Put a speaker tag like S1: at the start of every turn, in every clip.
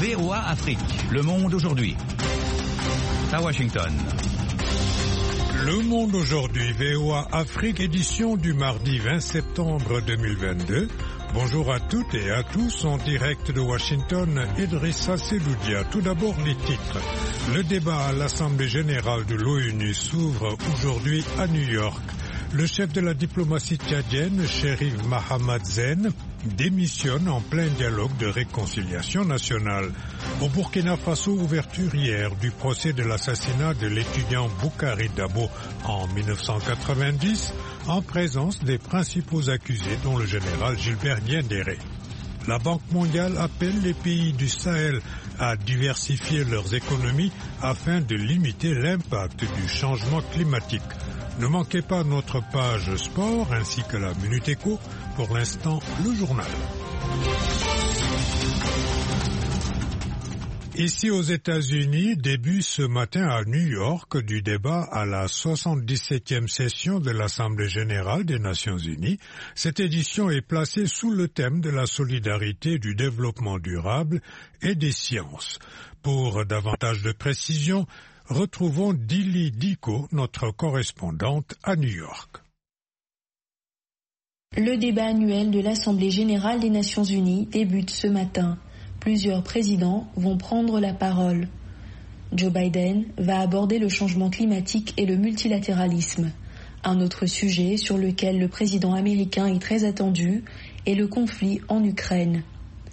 S1: VOA Afrique, Le Monde aujourd'hui. À Washington.
S2: Le Monde aujourd'hui, VOA Afrique, édition du mardi 20 septembre 2022. Bonjour à toutes et à tous, en direct de Washington, Idrissa Seloudia. Tout d'abord les titres. Le débat à l'Assemblée générale de l'ONU s'ouvre aujourd'hui à New York. Le chef de la diplomatie tchadienne, Cherif Mahamat Zen, démissionne en plein dialogue de réconciliation nationale. Au Burkina Faso, ouverture hier du procès de l'assassinat de l'étudiant Boukari Dabo en 1990, en présence des principaux accusés dont le général Gilbert Diendéré. La Banque mondiale appelle les pays du Sahel à diversifier leurs économies afin de limiter l'impact du changement climatique. Ne manquez pas notre page sport ainsi que la Minute Éco. Pour l'instant, le journal. Ici aux États-Unis, début ce matin à New York du débat à la 77e session de l'Assemblée générale des Nations unies. Cette édition est placée sous le thème de la solidarité, du développement durable et des sciences. Pour davantage de précision, retrouvons Dili Diko, notre correspondante à New York.
S3: Le débat annuel de l'Assemblée générale des Nations unies débute ce matin. Plusieurs présidents vont prendre la parole. Joe Biden va aborder le changement climatique et le multilatéralisme. Un autre sujet sur lequel le président américain est très attendu est le conflit en Ukraine.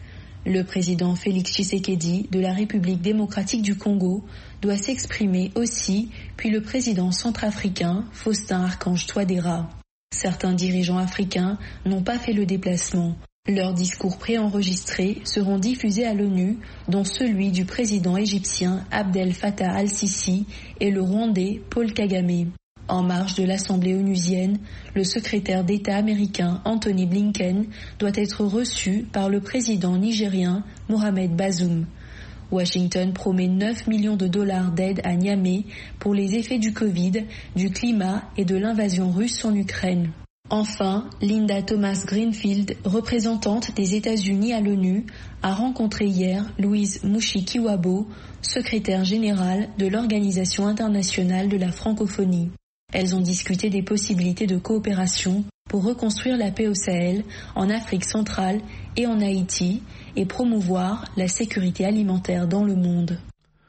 S3: Le président Félix Tshisekedi de la République démocratique du Congo doit s'exprimer aussi, puis le président centrafricain Faustin Archange Touadéra. Certains dirigeants africains n'ont pas fait le déplacement. Leurs discours préenregistrés seront diffusés à l'ONU, dont celui du président égyptien Abdel Fattah al-Sisi et le Rwandais Paul Kagame. En marge de l'Assemblée onusienne, le secrétaire d'État américain Anthony Blinken doit être reçu par le président nigérien Mohamed Bazoum. Washington promet 9 millions de dollars d'aide à Niamey pour les effets du Covid, du climat et de l'invasion russe en Ukraine. Enfin, Linda Thomas-Greenfield, représentante des États-Unis à l'ONU, a rencontré hier Louise Mushikiwabo, secrétaire générale de l'Organisation internationale de la francophonie. Elles ont discuté des possibilités de coopération pour reconstruire la paix au Sahel, en Afrique centrale et en Haïti, et promouvoir la sécurité alimentaire dans le monde.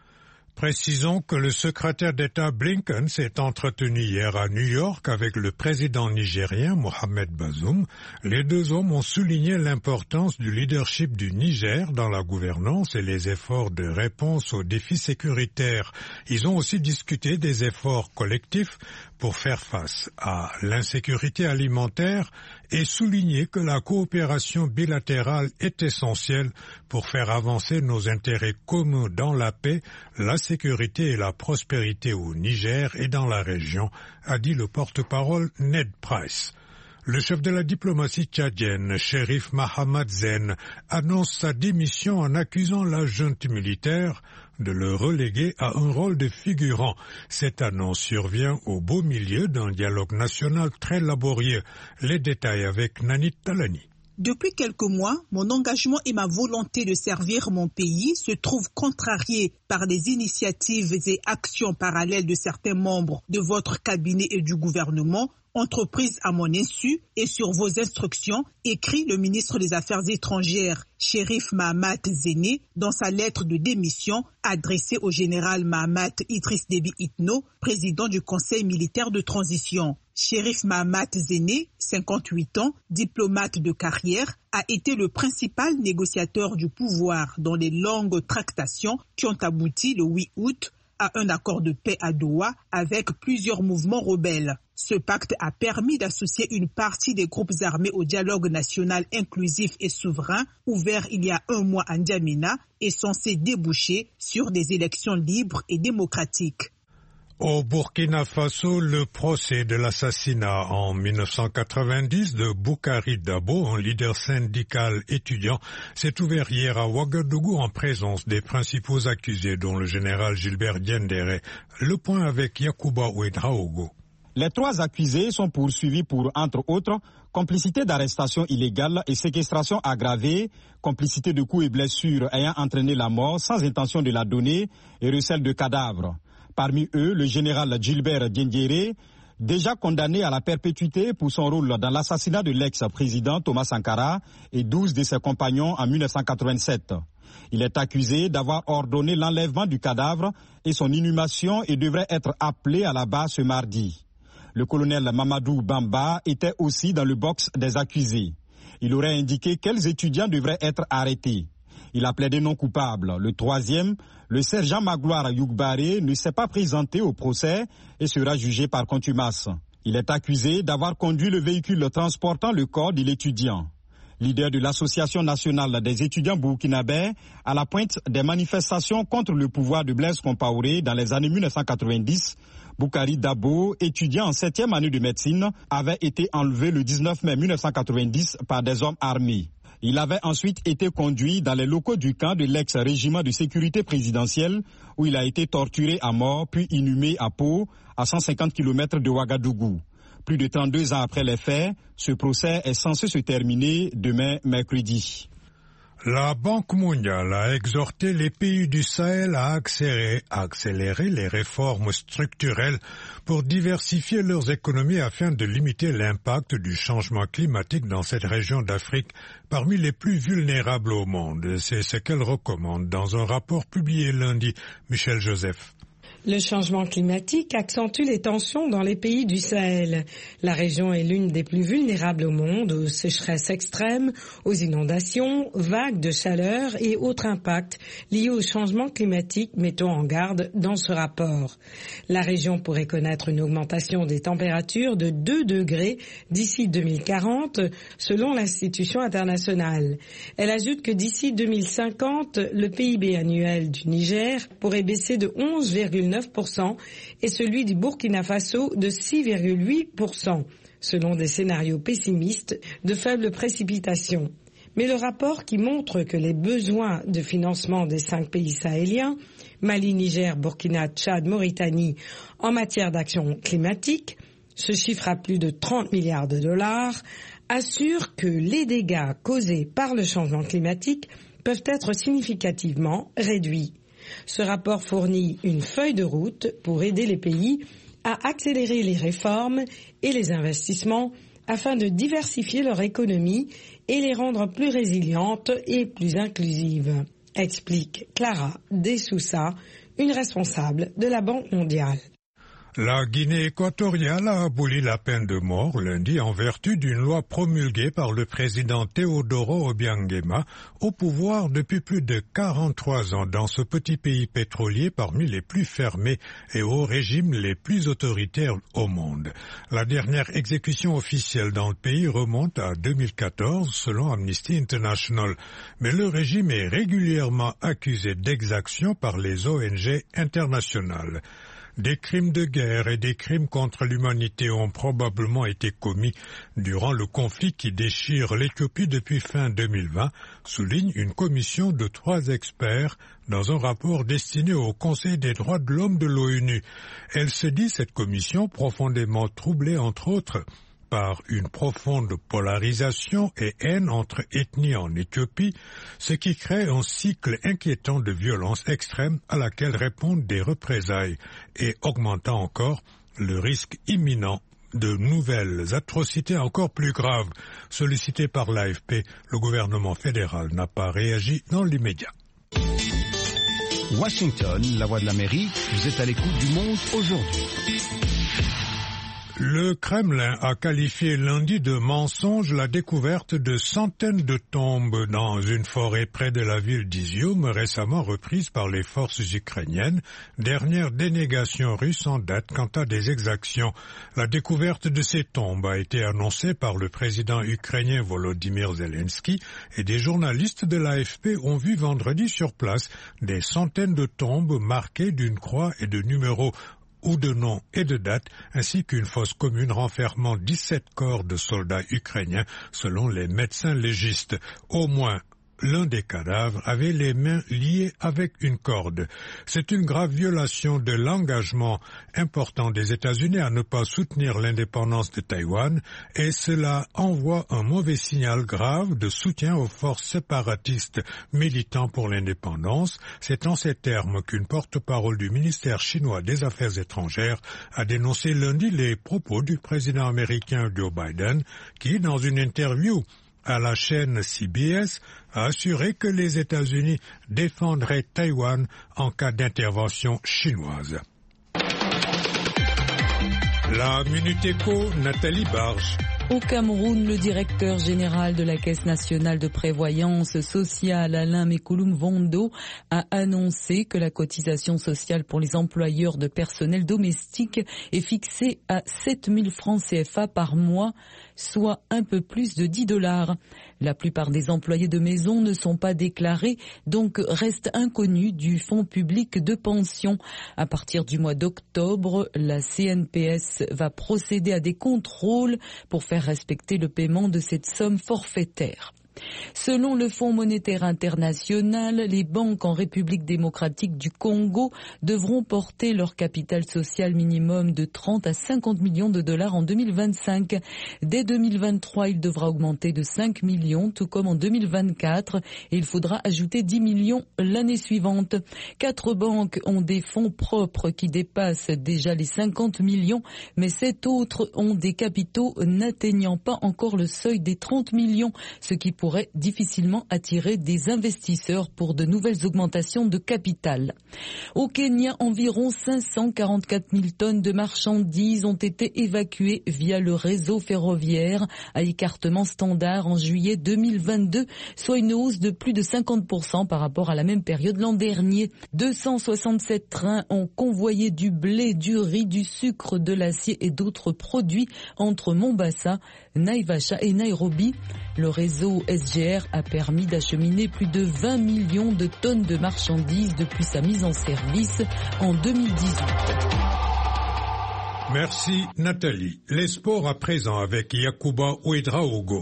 S2: Précisons que le secrétaire d'État Blinken s'est entretenu hier à New York avec le président nigérien Mohamed Bazoum. Les deux hommes ont souligné l'importance du leadership du Niger dans la gouvernance et les efforts de réponse aux défis sécuritaires. Ils ont aussi discuté des efforts collectifs pour faire face à l'insécurité alimentaire et souligné que la coopération bilatérale est essentielle pour faire avancer nos intérêts communs dans la paix, la sécurité et la prospérité au Niger et dans la région, a dit le porte-parole Ned Price. Le chef de la diplomatie tchadienne, Cherif Mahamat Zen, annonce sa démission en accusant la junte militaire de le reléguer à un rôle de figurant. Cette annonce survient au beau milieu d'un dialogue national très laborieux. Les détails avec Nanit Talani.
S4: Depuis quelques mois, mon engagement et ma volonté de servir mon pays se trouvent contrariés par des initiatives et actions parallèles de certains membres de votre cabinet et du gouvernement, entreprises à mon insu et sur vos instructions, écrit le ministre des Affaires étrangères, Cherif Mahamat Zéné, dans sa lettre de démission adressée au général Mahamat Idriss Déby Itno, président du Conseil militaire de transition. Cherif Mahamat Zéné, 58 ans, diplomate de carrière, a été le principal négociateur du pouvoir dans les longues tractations qui ont abouti le 8 août à un accord de paix à Doha avec plusieurs mouvements rebelles. Ce pacte a permis d'associer une partie des groupes armés au dialogue national inclusif et souverain ouvert il y a un mois à N'Djamena et censé déboucher sur des élections libres et démocratiques.
S2: Au Burkina Faso, le procès de l'assassinat en 1990 de Boukari Dabo, un leader syndical étudiant, s'est ouvert hier à Ouagadougou en présence des principaux accusés, dont le général Gilbert Diendéré. Le point avec Yacouba Ouedraogo.
S5: Les 3 accusés sont poursuivis pour, entre autres, complicité d'arrestation illégale et séquestration aggravée, complicité de coups et blessures ayant entraîné la mort sans intention de la donner et recel de cadavres. Parmi eux, le général Gilbert Diendéré, déjà condamné à la perpétuité pour son rôle dans l'assassinat de l'ex-président Thomas Sankara et 12 de ses compagnons en 1987. Il est accusé d'avoir ordonné l'enlèvement du cadavre et son inhumation et devrait être appelé à la barre ce mardi. Le colonel Mamadou Bamba était aussi dans le box des accusés. Il aurait indiqué quels étudiants devraient être arrêtés. Il a plaidé non coupable. Le 3e, le sergent Magloire Yougbaré, ne s'est pas présenté au procès et sera jugé par contumace. Il est accusé d'avoir conduit le véhicule transportant le corps de l'étudiant. Leader de l'Association nationale des étudiants burkinabés, à la pointe des manifestations contre le pouvoir de Blaise Compaoré dans les années 1990, Boukari Dabo, étudiant en 7e année de médecine, avait été enlevé le 19 mai 1990 par des hommes armés. Il avait ensuite été conduit dans les locaux du camp de l'ex-régiment de sécurité présidentielle où il a été torturé à mort puis inhumé à Pau, à 150 km de Ouagadougou. Plus de 32 ans après les faits, ce procès est censé se terminer demain mercredi.
S2: La Banque mondiale a exhorté les pays du Sahel à accélérer les réformes structurelles pour diversifier leurs économies afin de limiter l'impact du changement climatique dans cette région d'Afrique parmi les plus vulnérables au monde. C'est ce qu'elle recommande dans un rapport publié lundi. Michel Joseph.
S6: Le changement climatique accentue les tensions dans les pays du Sahel. La région est l'une des plus vulnérables au monde aux sécheresses extrêmes, aux inondations, vagues de chaleur et autres impacts liés au changement climatique, mettons en garde dans ce rapport. La région pourrait connaître une augmentation des températures de 2 degrés d'ici 2040, selon l'institution internationale. Elle ajoute que d'ici 2050, le PIB annuel du Niger pourrait baisser de 11,9% et celui du Burkina Faso de 6,8%, selon des scénarios pessimistes de faibles précipitations. Mais le rapport qui montre que les besoins de financement des 5 pays sahéliens, Mali, Niger, Burkina, Tchad, Mauritanie, en matière d'action climatique, se chiffre à plus de 30 milliards de dollars, assure que les dégâts causés par le changement climatique peuvent être significativement réduits. Ce rapport fournit une feuille de route pour aider les pays à accélérer les réformes et les investissements afin de diversifier leur économie et les rendre plus résilientes et plus inclusives, explique Clara Dessoussa, une responsable de la Banque mondiale.
S2: La Guinée équatoriale a aboli la peine de mort lundi en vertu d'une loi promulguée par le président Teodoro Obiangema, au pouvoir depuis plus de 43 ans dans ce petit pays pétrolier parmi les plus fermés et aux régimes les plus autoritaires au monde. La dernière exécution officielle dans le pays remonte à 2014 selon Amnesty International, mais le régime est régulièrement accusé d'exaction par les ONG internationales. Des crimes de guerre et des crimes contre l'humanité ont probablement été commis durant le conflit qui déchire l'Éthiopie depuis fin 2020, souligne une commission de 3 experts dans un rapport destiné au Conseil des droits de l'homme de l'ONU. Elle se dit, cette commission, profondément troublée entre autres par une profonde polarisation et haine entre ethnies en Éthiopie, ce qui crée un cycle inquiétant de violence extrême à laquelle répondent des représailles et augmentant encore le risque imminent de nouvelles atrocités encore plus graves. Sollicité par l'AFP, le gouvernement fédéral n'a pas réagi dans l'immédiat.
S1: Washington, la voix de l'Amérique, vous êtes à l'écoute du monde aujourd'hui.
S2: Le Kremlin a qualifié lundi de mensonge la découverte de centaines de tombes dans une forêt près de la ville d'Izium, récemment reprise par les forces ukrainiennes, dernière dénégation russe en date quant à des exactions. La découverte de ces tombes a été annoncée par le président ukrainien Volodymyr Zelensky et des journalistes de l'AFP ont vu vendredi sur place des centaines de tombes marquées d'une croix et de numéros ou de nom et de date, ainsi qu'une fosse commune renfermant 17 corps de soldats ukrainiens, selon les médecins légistes. Au moins l'un des cadavres avait les mains liées avec une corde. C'est une grave violation de l'engagement important des États-Unis à ne pas soutenir l'indépendance de Taïwan et cela envoie un mauvais signal grave de soutien aux forces séparatistes militant pour l'indépendance. C'est en ces termes qu'une porte-parole du ministère chinois des Affaires étrangères a dénoncé lundi les propos du président américain Joe Biden qui, dans une interview à la chaîne CBS, a assuré que les États-Unis défendraient Taïwan en cas d'intervention chinoise. La Minute Éco, Nathalie Barge.
S7: Au Cameroun, le directeur général de la Caisse nationale de prévoyance sociale, Alain Mekouloum Vondo, a annoncé que la cotisation sociale pour les employeurs de personnel domestique est fixée à 7 000 francs CFA par mois, soit un peu plus de $10. La plupart des employés de maison ne sont pas déclarés, donc restent inconnus du fonds public de pension. À partir du mois d'octobre, la CNPS va procéder à des contrôles pour faire respecter le paiement de cette somme forfaitaire. Selon le Fonds monétaire international, les banques en République démocratique du Congo devront porter leur capital social minimum de 30 à 50 millions de dollars en 2025. Dès 2023, il devra augmenter de 5 millions, tout comme en 2024, et il faudra ajouter 10 millions l'année suivante. 4 banques ont des fonds propres qui dépassent déjà les 50 millions, mais 7 autres ont des capitaux n'atteignant pas encore le seuil des 30 millions, ce qui pourrait difficilement attirer des investisseurs pour de nouvelles augmentations de capital. Au Kenya, environ 544 000 tonnes de marchandises ont été évacuées via le réseau ferroviaire à écartement standard en juillet 2022, soit une hausse de plus de 50% par rapport à la même période l'an dernier. 267 trains ont convoyé du blé, du riz, du sucre, de l'acier et d'autres produits entre Mombasa, Naivasha et Nairobi. Le réseau SGR a permis d'acheminer plus de 20 millions de tonnes de marchandises depuis sa mise en service en 2018.
S2: Merci Nathalie. Les sports à présent avec Yacouba Ouedraogo.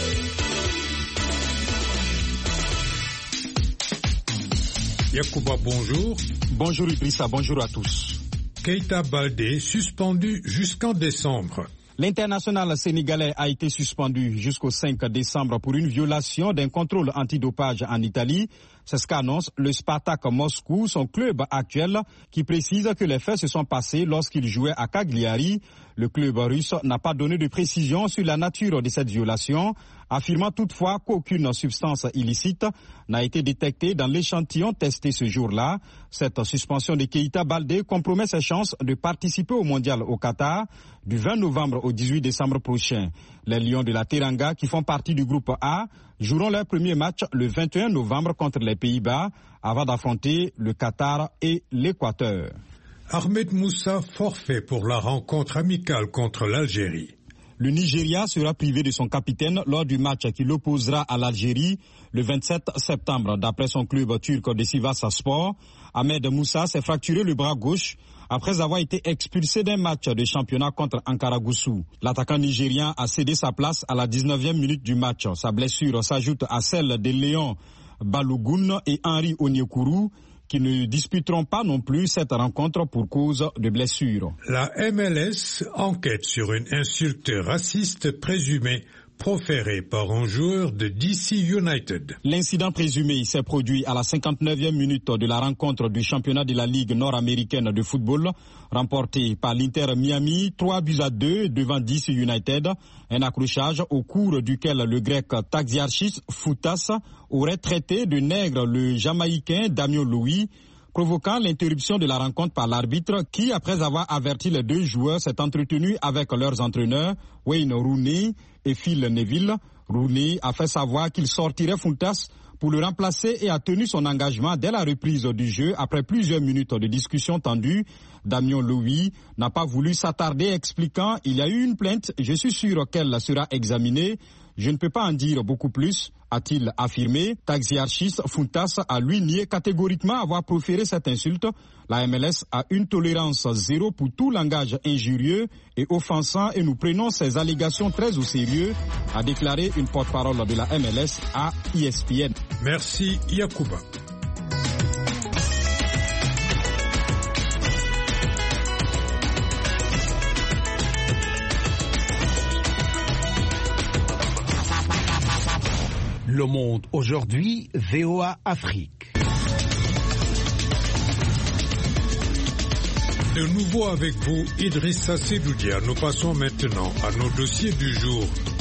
S2: Yacouba, bonjour.
S5: Bonjour Idrissa, bonjour à tous.
S2: Keita Baldé suspendu jusqu'en décembre.
S5: L'international sénégalais a été suspendu jusqu'au 5 décembre pour une violation d'un contrôle antidopage en Italie. C'est ce qu'annonce le Spartak Moscou, son club actuel, qui précise que les faits se sont passés lorsqu'il jouait à Cagliari. Le club russe n'a pas donné de précision sur la nature de cette violation, affirmant toutefois qu'aucune substance illicite n'a été détectée dans l'échantillon testé ce jour-là. Cette suspension de Keita Baldé compromet ses chances de participer au mondial au Qatar du 20 novembre au 18 décembre prochain. Les Lions de la Teranga, qui font partie du groupe A, joueront leur premier match le 21 novembre contre les Pays-Bas avant d'affronter le Qatar et l'Équateur.
S2: Ahmed Moussa forfait pour la rencontre amicale contre l'Algérie.
S5: Le Nigeria sera privé de son capitaine lors du match qui l'opposera à l'Algérie le 27 septembre. D'après son club turc de Sivasspor, Ahmed Moussa s'est fracturé le bras gauche après avoir été expulsé d'un match de championnat contre Ankara Gusu. L'attaquant nigérien a cédé sa place à la 19e minute du match. Sa blessure s'ajoute à celle de Léon Balogun et Henri Onyekuru, qui ne disputeront pas non plus cette rencontre pour cause de blessure.
S2: La MLS enquête sur une insulte raciste présumée proférée par un joueur de DC United.
S5: L'incident présumé s'est produit à la 59e minute de la rencontre du championnat de la Ligue nord-américaine de football, remportée par l'Inter Miami 3-2 devant DC United. Un accrochage au cours duquel le grec Taxiarchis Foutas aurait traité de nègre le Jamaïcain Damien Louis, provoquant l'interruption de la rencontre par l'arbitre qui, après avoir averti les deux joueurs, s'est entretenu avec leurs entraîneurs Wayne Rooney et Phil Neville. Rooney a fait savoir qu'il sortirait Foutas pour le remplacer et a tenu son engagement dès la reprise du jeu après plusieurs minutes de discussion tendue. Damien Louis n'a pas voulu s'attarder, expliquant « Il y a eu une plainte, je suis sûr qu'elle sera examinée. Je ne peux pas en dire beaucoup plus, a-t-il affirmé. Taxiarchis Funtas a lui nié catégoriquement avoir proféré cette insulte. La MLS a une tolérance zéro pour tout langage injurieux et offensant et nous prenons ces allégations très au sérieux, a déclaré une porte-parole de la MLS à ESPN.
S2: Merci Yacouba.
S8: Le Monde aujourd'hui, VOA Afrique.
S2: De nouveau avec vous, Idrissa Sedoudia. Nous passons maintenant à nos dossiers du jour.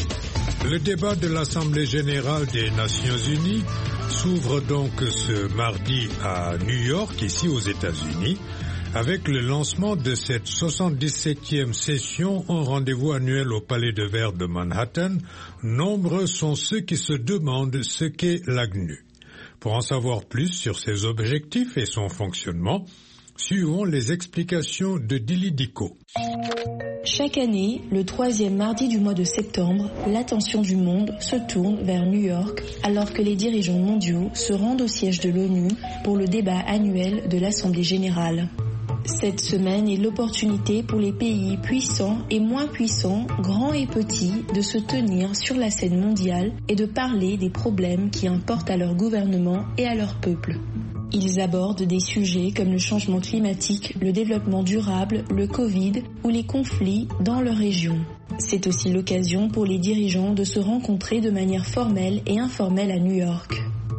S2: Le débat de l'Assemblée générale des Nations unies s'ouvre donc ce mardi à New York, ici aux États-Unis, avec le lancement de cette 77e session en rendez-vous annuel au Palais de Verre de Manhattan. Nombreux sont ceux qui se demandent ce qu'est l'ACNUS. Pour en savoir plus sur ses objectifs et son fonctionnement, suivons les explications de Dili Diko.
S3: Chaque année, le 3e mardi du mois de septembre, l'attention du monde se tourne vers New York alors que les dirigeants mondiaux se rendent au siège de l'ONU pour le débat annuel de l'Assemblée générale. Cette semaine est l'opportunité pour les pays puissants et moins puissants, grands et petits, de se tenir sur la scène mondiale et de parler des problèmes qui importent à leur gouvernement et à leur peuple. Ils abordent des sujets comme le changement climatique, le développement durable, le Covid ou les conflits dans leur région. C'est aussi l'occasion pour les dirigeants de se rencontrer de manière formelle et informelle à New York.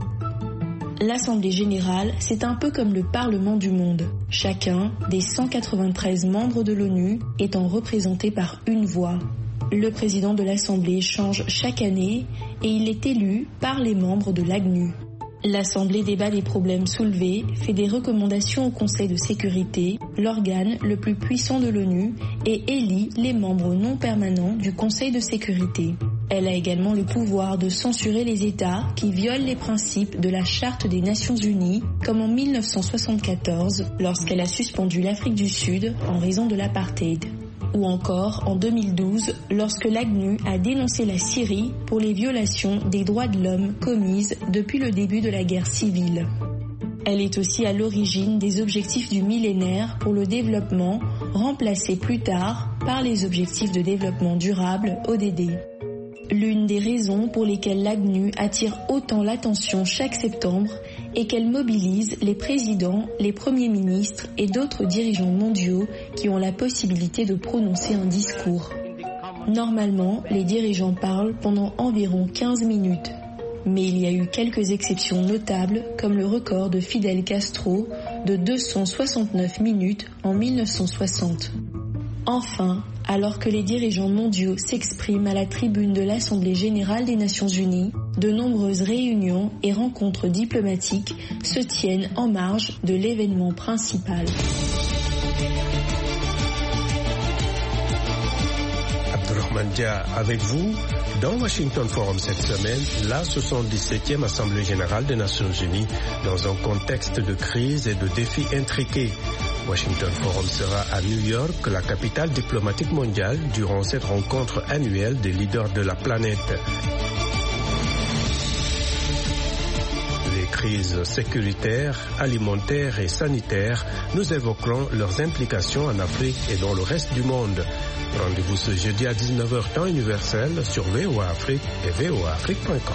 S3: L'Assemblée générale, c'est un peu comme le Parlement du monde. Chacun des 193 membres de l'ONU étant représenté par une voix. Le président de l'Assemblée change chaque année et il est élu par les membres de l'ACNUS. L'Assemblée débat des problèmes soulevés, fait des recommandations au Conseil de sécurité, l'organe le plus puissant de l'ONU, et élit les membres non permanents du Conseil de sécurité. Elle a également le pouvoir de censurer les États qui violent les principes de la Charte des Nations Unies, comme en 1974, lorsqu'elle a suspendu l'Afrique du Sud en raison de l'apartheid. Ou encore en 2012, lorsque l'ACNUS a dénoncé la Syrie pour les violations des droits de l'homme commises depuis le début de la guerre civile. Elle est aussi à l'origine des objectifs du millénaire pour le développement, remplacés plus tard par les objectifs de développement durable ODD. L'une des raisons pour lesquelles l'ACNUS attire autant l'attention chaque septembre est qu'elle mobilise les présidents, les premiers ministres et d'autres dirigeants mondiaux qui ont la possibilité de prononcer un discours. Normalement, les dirigeants parlent pendant environ 15 minutes. Mais il y a eu quelques exceptions notables, comme le record de Fidel Castro de 269 minutes en 1960. Enfin, alors que les dirigeants mondiaux s'expriment à la tribune de l'Assemblée générale des Nations unies, de nombreuses réunions et rencontres diplomatiques se tiennent en marge de l'événement principal.
S9: Abdurrahman Dia avec vous. Dans Washington Forum cette semaine, la 77e Assemblée générale des Nations unies dans un contexte de crise et de défis intriqués. Washington Forum sera à New York, la capitale diplomatique mondiale, durant cette rencontre annuelle des leaders de la planète. Les crises sécuritaires, alimentaires et sanitaires, nous évoquerons leurs implications en Afrique et dans le reste du monde. Rendez-vous ce jeudi à 19h temps universel sur VOA Afrique et voaafrique.com.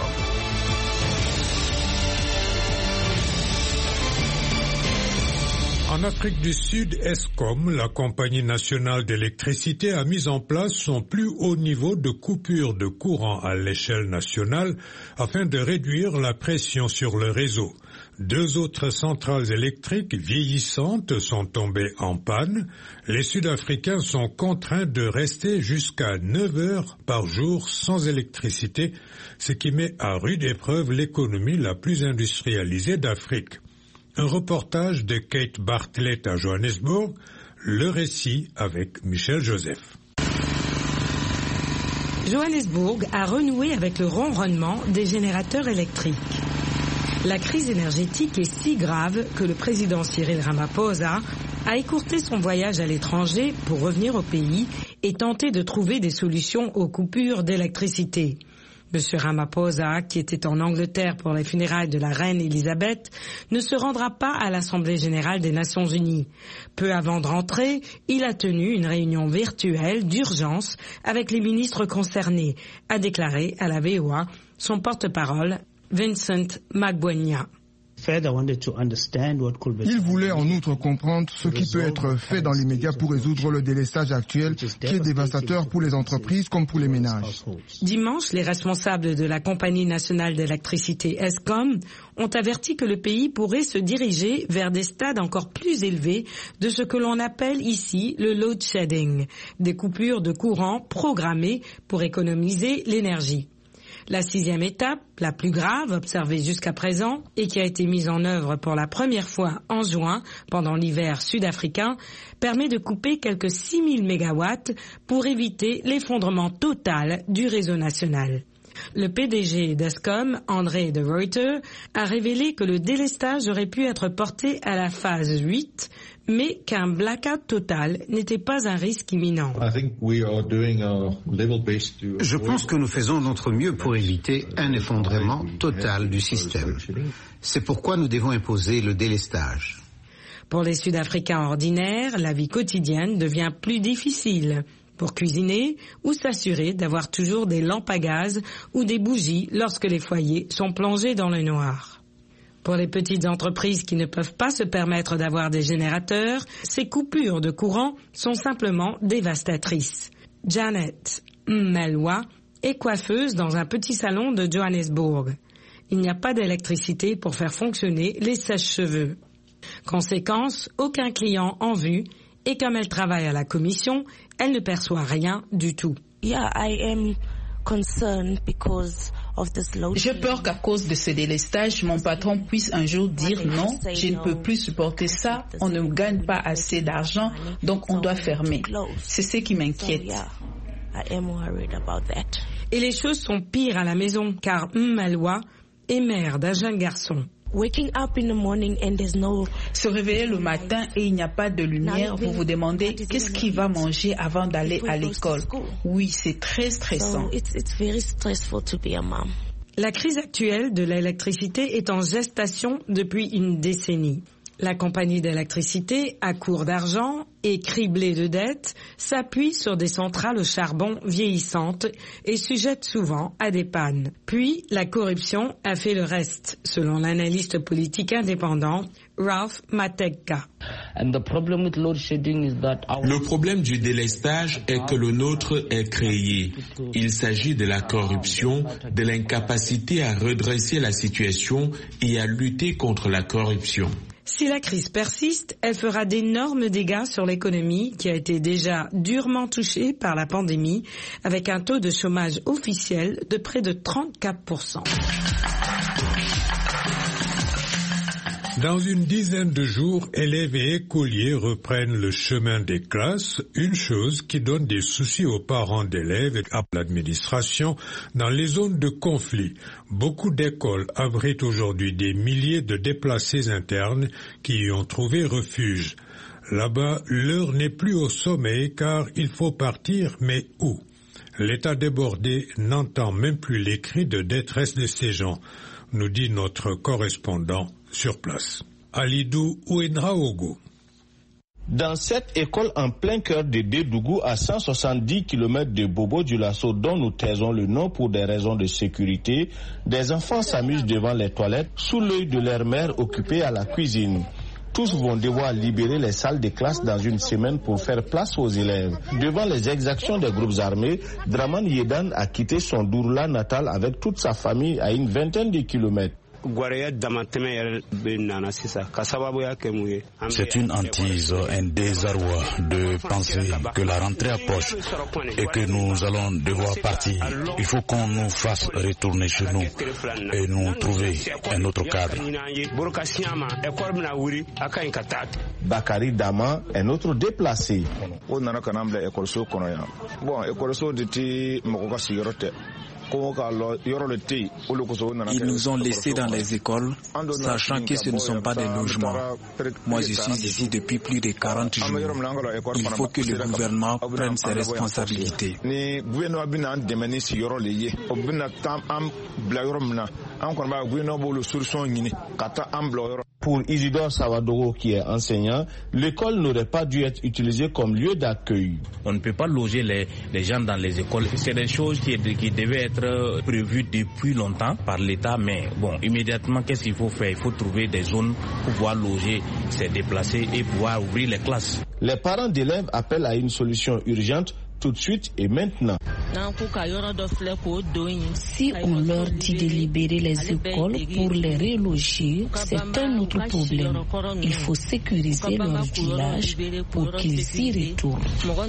S2: En Afrique du Sud, Eskom, la compagnie nationale d'électricité, a mis en place son plus haut niveau de coupure de courant à l'échelle nationale afin de réduire la pression sur le réseau. 2 autres centrales électriques vieillissantes sont tombées en panne. Les Sud-Africains sont contraints de rester jusqu'à 9 heures par jour sans électricité, ce qui met à rude épreuve l'économie la plus industrialisée d'Afrique. Un reportage de Kate Bartlett à Johannesburg, le récit avec Michel Joseph.
S6: Johannesburg a renoué avec le ronronnement des générateurs électriques. La crise énergétique est si grave que le président Cyril Ramaphosa a écourté son voyage à l'étranger pour revenir au pays et tenter de trouver des solutions aux coupures d'électricité. M. Ramaphosa, qui était en Angleterre pour les funérailles de la reine Elisabeth, ne se rendra pas à l'Assemblée générale des Nations unies. Peu avant de rentrer, il a tenu une réunion virtuelle d'urgence avec les ministres concernés, a déclaré à la VOA son porte-parole Vincent Magwenya.
S10: Il voulait en outre comprendre ce qui peut être fait dans l'immédiat pour résoudre le délestage actuel qui est dévastateur pour les entreprises comme pour les ménages.
S6: Dimanche, les responsables de la Compagnie nationale d'électricité Eskom ont averti que le pays pourrait se diriger vers des stades encore plus élevés de ce que l'on appelle ici le load shedding, des coupures de courant programmées pour économiser l'énergie. La 6e étape, la plus grave observée jusqu'à présent et qui a été mise en œuvre pour la première fois en juin pendant l'hiver sud-africain, permet de couper quelques 6000 mégawatts pour éviter l'effondrement total du réseau national. Le PDG d'Eskom, André de Ruyter, a révélé que le délestage aurait pu être porté à la phase 8, mais qu'un blackout total n'était pas un risque imminent.
S11: Je pense que nous faisons notre mieux pour éviter un effondrement total du système. C'est pourquoi nous devons imposer le délestage.
S6: Pour les Sud-Africains ordinaires, la vie quotidienne devient plus difficile. Pour cuisiner ou s'assurer d'avoir toujours des lampes à gaz ou des bougies lorsque les foyers sont plongés dans le noir. Pour les petites entreprises qui ne peuvent pas se permettre d'avoir des générateurs, ces coupures de courant sont simplement dévastatrices. Janet Mmelwa est coiffeuse dans un petit salon de Johannesburg. Il n'y a pas d'électricité pour faire fonctionner les sèche-cheveux. Conséquence, aucun client en vue, et comme elle travaille à la commission, elle ne perçoit rien du tout.
S12: J'ai peur qu'à cause de ce délestage, mon patron puisse un jour dire non, je ne peux plus supporter ça, on ne gagne pas assez d'argent, donc on doit fermer. C'est ce qui m'inquiète.
S6: Et les choses sont pires à la maison, car Mmelwa est mère d'un jeune garçon.
S12: Se réveiller le matin et il n'y a pas de lumière, vous vous demandez qu'est-ce qu'il va manger avant d'aller à l'école. Oui, c'est très stressant.
S6: La crise actuelle de l'électricité est en gestation depuis une décennie. La compagnie d'électricité, à court d'argent et criblée de dettes, s'appuie sur des centrales au charbon vieillissantes et sujette souvent à des pannes. Puis, la corruption a fait le reste, selon l'analyste politique indépendant Ralph Mateka.
S13: Le problème du délestage est que le nôtre est créé. Il s'agit de la corruption, de l'incapacité à redresser la situation et à lutter contre la corruption.
S6: Si la crise persiste, elle fera d'énormes dégâts sur l'économie qui a été déjà durement touchée par la pandémie avec un taux de chômage officiel de près de 34%.
S2: Dans une dizaine de jours, élèves et écoliers reprennent le chemin des classes, une chose qui donne des soucis aux parents d'élèves et à l'administration dans les zones de conflit. Beaucoup d'écoles abritent aujourd'hui des milliers de déplacés internes qui y ont trouvé refuge. Là-bas, l'heure n'est plus au sommeil car il faut partir, mais où? L'État débordé n'entend même plus les cris de détresse de ces gens, nous dit notre correspondant sur place. Alidou Ouenraogo.
S14: Dans cette école en plein cœur de Dédougou, à 170 km de Bobo-Dioulasso, dont nous taisons le nom pour des raisons de sécurité, des enfants s'amusent devant les toilettes sous l'œil de leur mère occupée à la cuisine. Tous vont devoir libérer les salles de classe dans une semaine pour faire place aux élèves. Devant les exactions des groupes armés, Draman Yedan a quitté son Dourla natal avec toute sa famille à une vingtaine de kilomètres.
S15: C'est une hantise, un désarroi de penser que la rentrée approche et que nous allons devoir partir. Il faut qu'on nous fasse retourner chez nous et nous trouver un autre cadre.
S14: Bakari Dama, un autre déplacé.
S16: Ils nous ont laissés dans les écoles, sachant que ce ne sont pas des logements. Moi, je suis ici depuis plus de 40 jours. Il faut que le gouvernement prenne ses responsabilités.
S14: Pour Isidore Savadogo, qui est enseignant, l'école n'aurait pas dû être utilisée comme lieu d'accueil.
S17: On ne peut pas loger les gens dans les écoles. C'est des choses qui devaient être prévues depuis longtemps par l'État, mais bon, immédiatement, qu'est-ce qu'il faut faire? Il faut trouver des zones pour pouvoir loger ces déplacés et pouvoir ouvrir les classes.
S14: Les parents d'élèves appellent à une solution urgente tout de suite et maintenant.
S18: Si on leur dit de libérer les écoles pour les reloger, c'est un autre problème. Il faut sécuriser leur village pour qu'ils y retournent.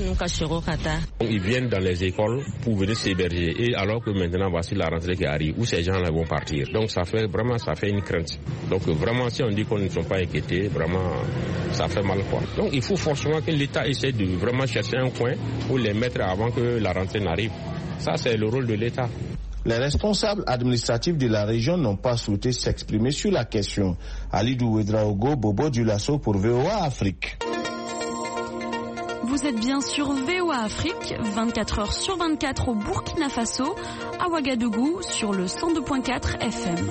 S19: Ils viennent dans les écoles pour venir s'héberger et alors que maintenant voici la rentrée qui arrive où ces gens-là vont partir. Donc ça fait une crainte. Donc vraiment si on dit qu'on ne sont pas inquiétés, vraiment ça fait mal quoi. Donc il faut forcément que l'État essaie de vraiment chercher un coin pour les mettre avant que la rentrée n'arrive. Ça, c'est le rôle de l'État.
S14: Les responsables administratifs de la région n'ont pas souhaité s'exprimer sur la question. Alidou Ouedraogo, Bobo Dioulasso pour VOA Afrique.
S20: Vous êtes bien sur VOA Afrique, 24 heures sur 24 au Burkina Faso, à Ouagadougou sur le 102.4 FM.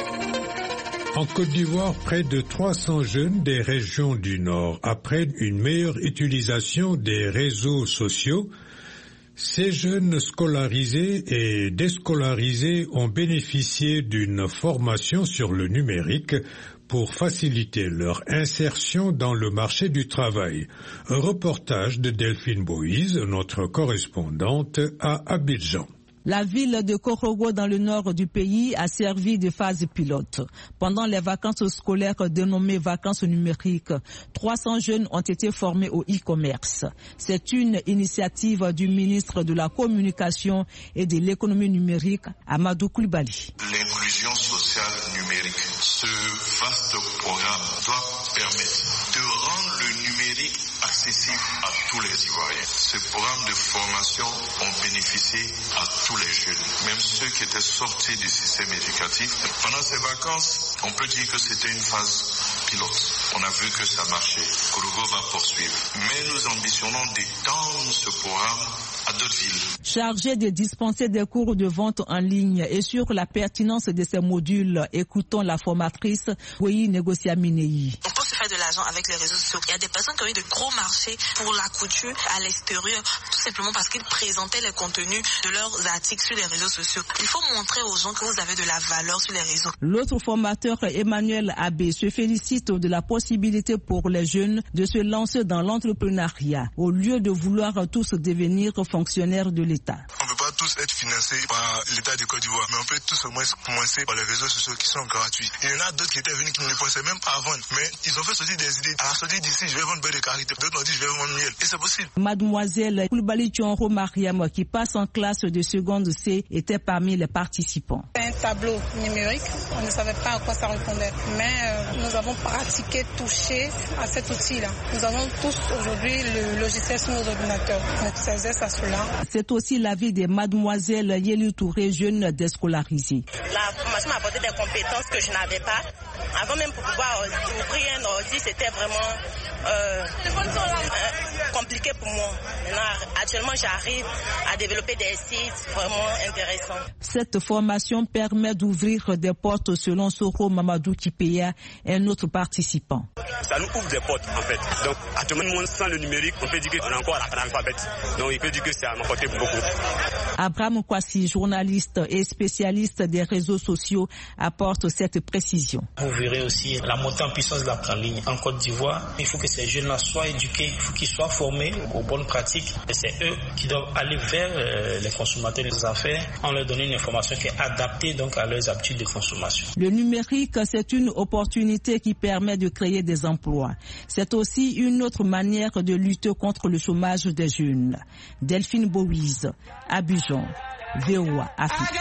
S2: En Côte d'Ivoire, près de 300 jeunes des régions du Nord apprennent une meilleure utilisation des réseaux sociaux. Ces jeunes scolarisés et déscolarisés ont bénéficié d'une formation sur le numérique pour faciliter leur insertion dans le marché du travail. Un reportage de Delphine Boïse, notre correspondante à Abidjan.
S21: La ville de Korogo dans le nord du pays a servi de phase pilote. Pendant les vacances scolaires dénommées vacances numériques, 300 jeunes ont été formés au e-commerce. C'est une initiative du ministre de la Communication et de l'économie numérique, Amadou Koulibaly.
S22: L'inclusion sociale numérique, ce vaste programme doit permettre de rendre le numérique accessible à tous les Ivoiriens. Ce programme de formation ont bénéficié à tous les jeunes, même ceux qui étaient sortis du système éducatif. Pendant ces vacances, on peut dire que c'était une phase pilote. On a vu que ça marchait. Korogo va poursuivre. Mais nous ambitionnons d'étendre ce programme à d'autres villes.
S21: Chargé de dispenser des cours de vente en ligne et sur la pertinence de ces modules, écoutons la formatrice Wei Negociaminei.
S23: On peut se faire de l'argent avec les réseaux sociaux. Il y a des personnes qui ont eu de gros marchés pour la couture à l'extérieur, tout simplement parce qu'ils présentaient les contenus de leurs articles sur les réseaux sociaux. Il faut montrer aux gens que vous avez de la valeur sur les réseaux.
S21: L'autre formateur, Emmanuel Abbé, se félicite de la possibilité pour les jeunes de se lancer dans l'entrepreneuriat, au lieu de vouloir tous devenir fonctionnaires de l'État.
S22: On ne peut pas tous être financés par l'État de Côte d'Ivoire, mais on peut tous au moins commencer par les réseaux sociaux qui sont gratuits. Il y en a d'autres qui étaient venus qui ne pensaient même pas à vendre, mais ils ont fait sortir des idées. À la sortie d'ici, je vais vendre beurre de karité. D'autres ont dit je vais vendre miel. Et c'est possible.
S21: Mademoiselle Koulibaly Tionro Mariam, qui passe en classe de seconde C, était parmi les participants.
S24: C'est un tableau numérique. On ne savait pas à quoi ça répondait. Mais nous avons pratiqué, touché à cet outil-là. Nous avons tous aujourd'hui le logiciel sur nos ordinateurs. On s'exerce à cela.
S21: C'est aussi l'avis de mademoiselle Yeli Touré, jeune déscolarisée.
S23: La formation m'a apporté des compétences que je n'avais pas. Avant même pour pouvoir ouvrir un ordi, c'était vraiment compliqué pour moi. Maintenant, actuellement, j'arrive à développer des sites vraiment intéressants.
S21: Cette formation permet d'ouvrir des portes selon Soro Mamadou Kipeya, un autre participant.
S25: Ça nous ouvre des portes en fait. Donc actuellement, sans le numérique, on peut dire qu'on est encore analphabète. Donc il peut dire que ça m'a apporté beaucoup.
S21: Abraham Kwasi, journaliste et spécialiste des réseaux sociaux, apporte cette précision.
S26: Vous verrez aussi la montée en puissance de la en ligne en Côte d'Ivoire. Il faut que ces jeunes-là soient éduqués, il faut qu'ils soient formés aux bonnes pratiques. Et c'est eux qui doivent aller vers les consommateurs des affaires en leur donnant une information qui est adaptée donc à leurs habitudes de consommation.
S21: Le numérique, c'est une opportunité qui permet de créer des emplois. C'est aussi une autre manière de lutter contre le chômage des jeunes. Delphine Boïse, Abidjan, VOA Afrique.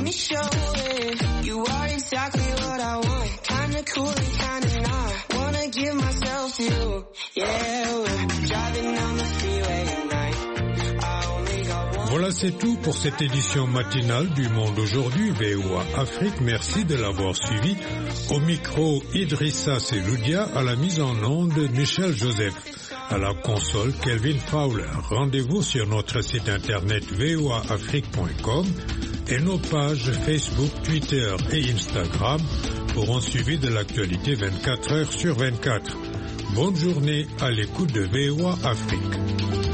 S1: me show it. You are exactly what I want. Kinda cool and kinda not. Wanna give myself to you. Yeah, we're driving down the freeway at night.
S2: Voilà, c'est tout pour cette édition matinale du Monde aujourd'hui, VOA Afrique. Merci de l'avoir suivi. Au micro, Idrissa Seloudia, à la mise en onde, Michel Joseph. À la console, Kelvin Fowler. Rendez-vous sur notre site internet voaafrique.com et nos pages Facebook, Twitter et Instagram pour un suivi de l'actualité 24 heures sur 24. Bonne journée à l'écoute de VOA Afrique.